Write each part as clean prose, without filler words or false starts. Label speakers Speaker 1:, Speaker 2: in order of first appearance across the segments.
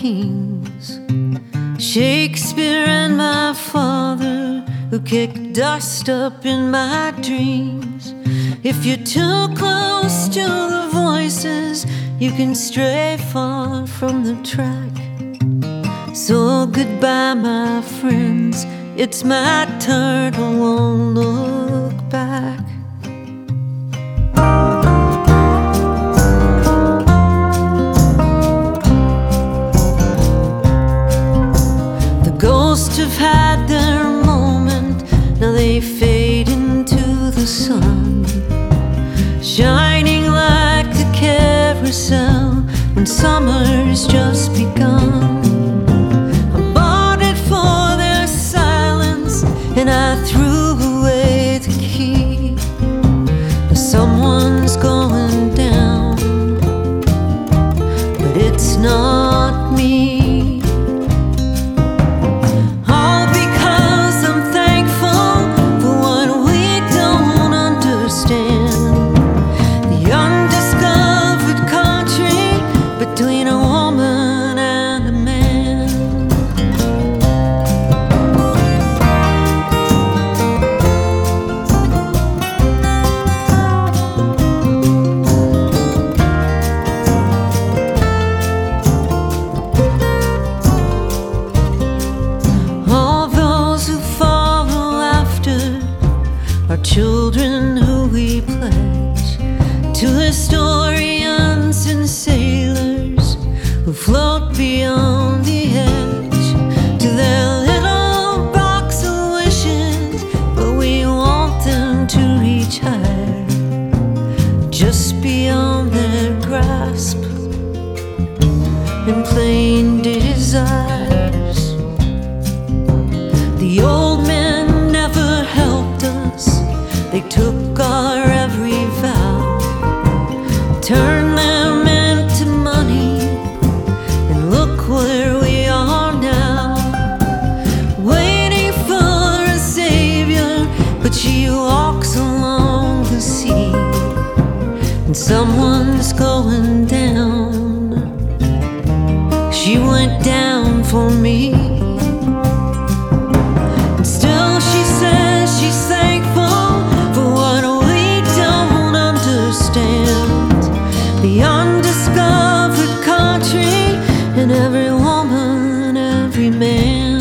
Speaker 1: kings, Shakespeare and my father, who kicked dust up in my dreams. If you're too close to the voices, you can stray far from the track. So goodbye, my friends, it's my turn, I won't look back. The ghosts have had their moment, now they fade into the sun, shining like a carousel when summer's just begun. And I threw away the key. Now someone's going down, but it's not me. All because I'm thankful for what we don't understand, the undiscovered country between a woman and a man. Our children who we pledge to historians and sailors who float beyond the edge, to their little box of wishes, but we want them to reach higher, just beyond their grasp, in plain desires. The old men never helped us, they took our every vow, turned them into money, and look where we are now, waiting for a savior, but she walks along the sea, and someone's going down. She went down for me. The undiscovered country, and every woman, every man.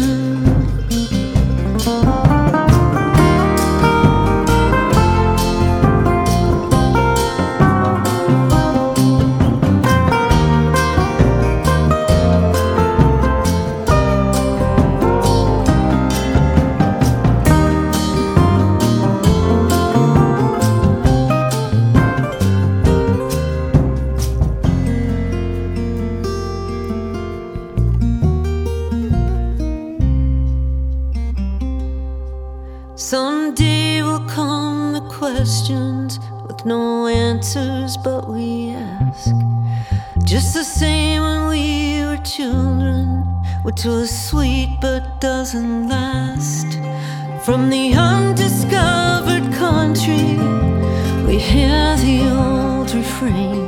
Speaker 1: Someday will come the questions with no answers, but we ask, just the same when we were children, which was sweet but doesn't last. From the undiscovered country, we hear the old refrain,